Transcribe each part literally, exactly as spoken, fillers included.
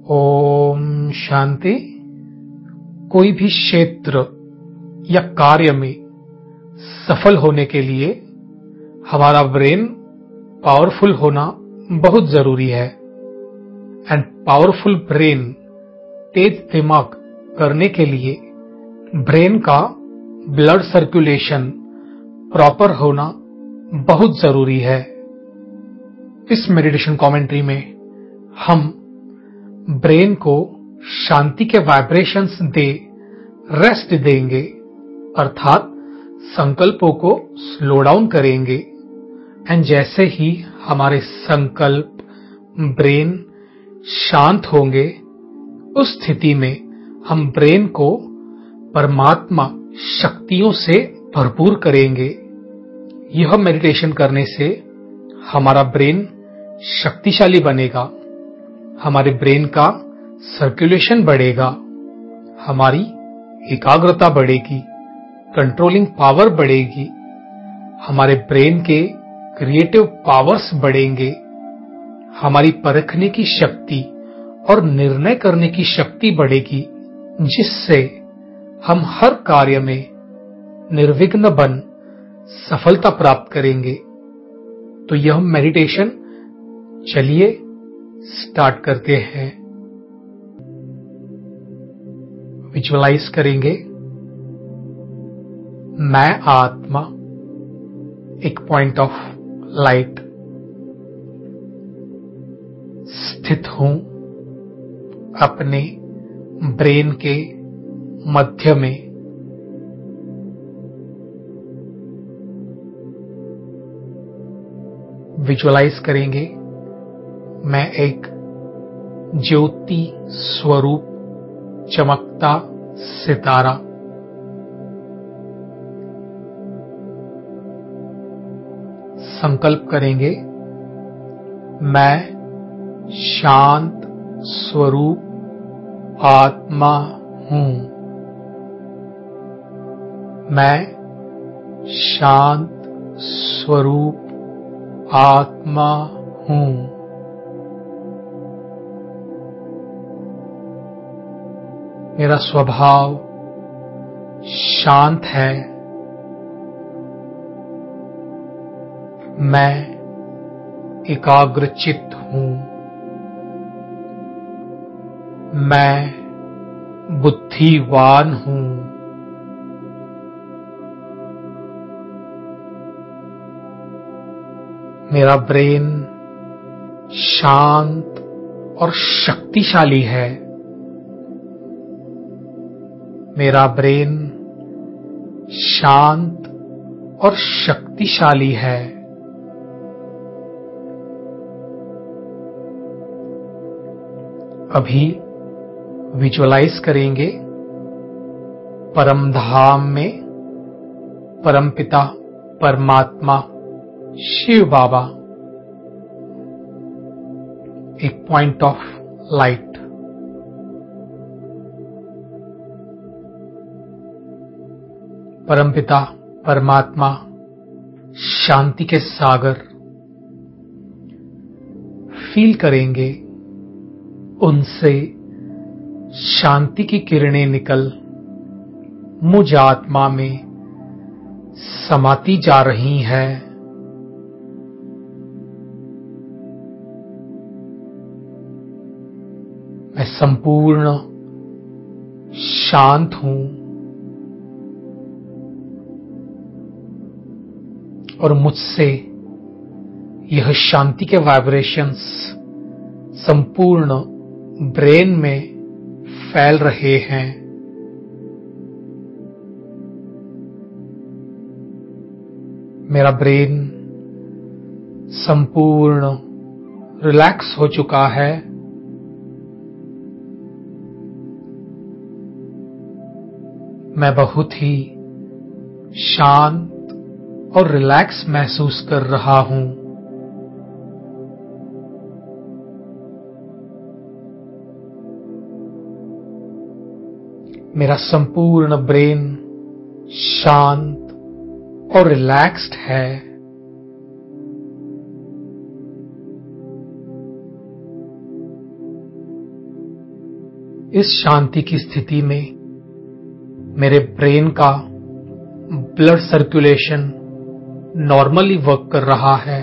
ओम शांति। कोई भी क्षेत्र या कार्य में सफल होने के लिए हमारा ब्रेन पावरफुल होना बहुत जरूरी है। एंड पावरफुल ब्रेन, तेज दिमाग करने के लिए ब्रेन का ब्लड सर्कुलेशन प्रॉपर होना बहुत जरूरी है। इस मेडिटेशन कमेंट्री में हम ब्रेन को शांति के वाइब्रेशंस दे रेस्ट देंगे, अर्थात संकल्पों को स्लो डाउन करेंगे। एंड जैसे ही हमारे संकल्प ब्रेन शांत होंगे, उस स्थिति में हम ब्रेन को परमात्मा शक्तियों से भरपूर करेंगे। यह मेडिटेशन करने से हमारा ब्रेन शक्तिशाली बनेगा, हमारे ब्रेन का सर्कुलेशन बढ़ेगा, हमारी एकाग्रता बढ़ेगी, कंट्रोलिंग पावर बढ़ेगी, हमारे ब्रेन के क्रिएटिव पावर्स बढ़ेंगे, हमारी परखने की शक्ति और निर्णय करने की शक्ति बढ़ेगी, जिससे हम हर कार्य में निर्विघ्न बन सफलता प्राप्त करेंगे। तो यह मेडिटेशन चलिए स्टार्ट करते हैं। विजुअलाइज करेंगे, मैं आत्मा एक पॉइंट ऑफ लाइट स्थित हूं अपने ब्रेन के मध्य में। विजुअलाइज करेंगे, मैं एक ज्योति स्वरूप चमकता सितारा, संकल्प करेंगे, मैं शांत स्वरूप आत्मा हूं। मैं शांत स्वरूप आत्मा हूं। मेरा स्वभाव शांत है। मैं एकाग्रचित्त हूं। मैं बुद्धिवान हूं। मेरा ब्रेन शांत और शक्तिशाली है। मेरा ब्रेन शांत और शक्तिशाली है। अभी विजुअलाइज करेंगे, परम धाम में परमपिता परमात्मा शिव बाबा एक पॉइंट ऑफ लाइट। परमपिता परमात्मा शांति के सागर फील करेंगे, उनसे शांति की किरणें निकल मुझ आत्मा में समाती जा रही हैं। मैं संपूर्ण शांत हूं और मुझसे यह शांति के वाइब्रेशंस संपूर्ण ब्रेन में फैल रहे हैं। मेरा ब्रेन संपूर्ण रिलैक्स हो चुका है। मैं बहुत ही शांत और रिलैक्स महसूस कर रहा हूं। मेरा संपूर्ण ब्रेन शांत और रिलैक्स्ड है। इस शांति की स्थिति में मेरे ब्रेन का ब्लड सर्कुलेशन नॉर्मली वर्क कर रहा है।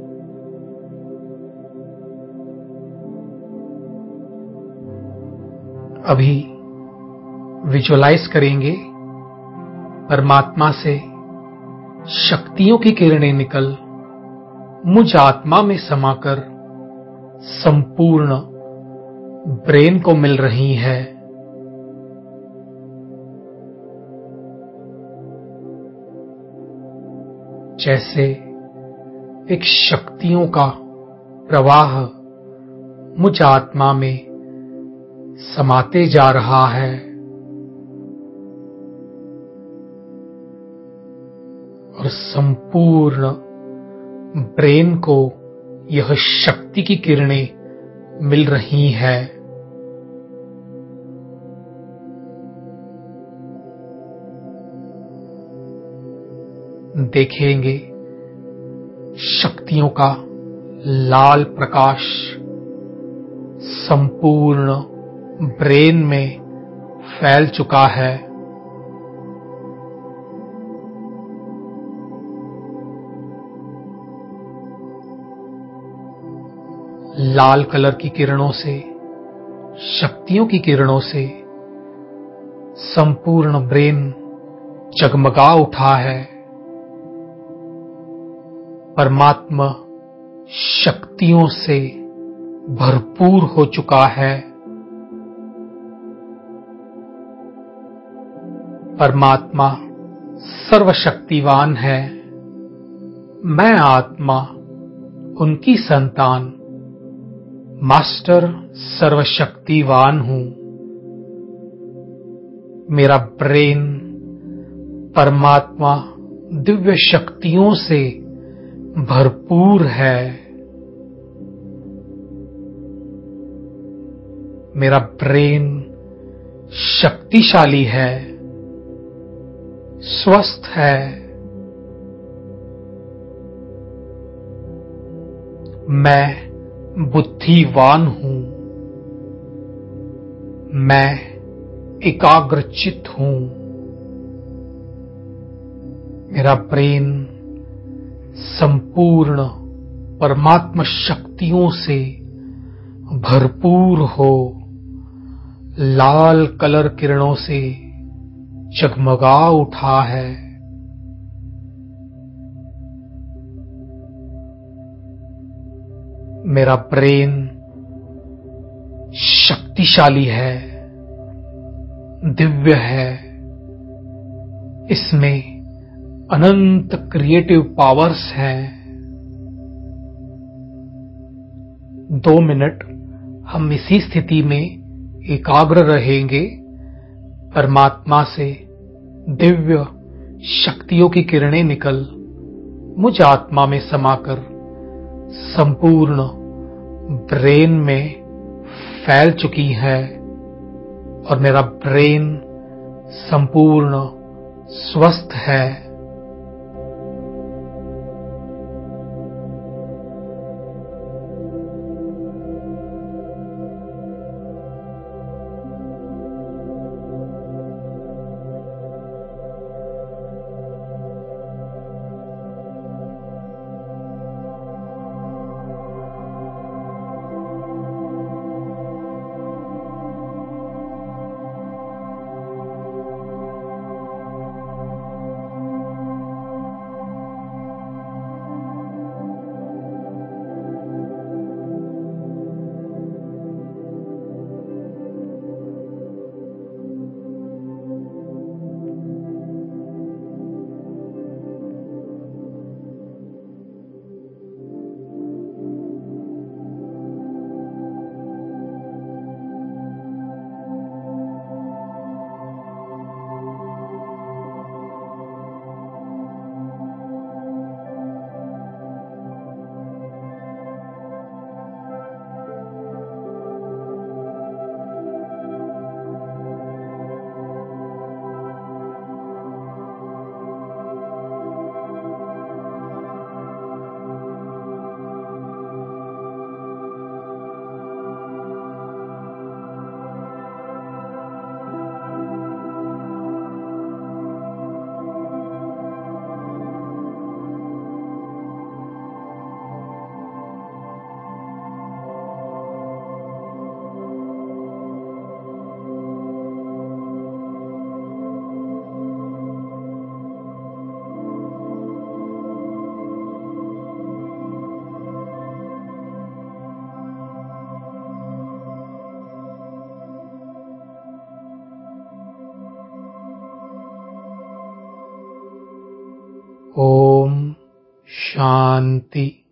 अभी विजुअलाइज करेंगे परमात्मा से शक्तियों की किरणें निकल मुझ आत्मा में समाकर संपूर्ण ब्रेन को मिल रही है। जैसे एक शक्तियों का प्रवाह मुझ आत्मा में समाते जा रहा है और संपूर्ण ब्रेन को यह शक्ति की किरणें मिल रही है। देखेंगे शक्तियों का लाल प्रकाश संपूर्ण ब्रेन में फैल चुका है। लाल कलर की किरणों से, शक्तियों की किरणों से संपूर्ण ब्रेन जगमगा उठा है। परमात्मा शक्तियों से भरपूर हो चुका है। परमात्मा सर्वशक्तिवान है। मैं आत्मा, उनकी संतान, मास्टर सर्वशक्तिवान हूं। मेरा ब्रेन परमात्मा दिव्य शक्तियों से भरपूर है। मेरा ब्रेन शक्तिशाली है, स्वस्थ है। मैं बुद्धिवान हूं। मैं एकाग्रचित्त हूं। मेरा ब्रेन संपूर्ण परमात्मा शक्तियों से भरपूर हो लाल कलर किरणों से जगमगा उठा है। मेरा ब्रेन शक्तिशाली है, दिव्य है। इसमें अनंत क्रिएटिव पावर्स हैं। दो मिनट हम इसी स्थिति में एकाग्र रहेंगे। परमात्मा से दिव्य शक्तियों की किरणें निकल मुझ आत्मा में समाकर संपूर्ण ब्रेन में फैल चुकी है और मेरा ब्रेन संपूर्ण स्वस्थ है। ओम शांति।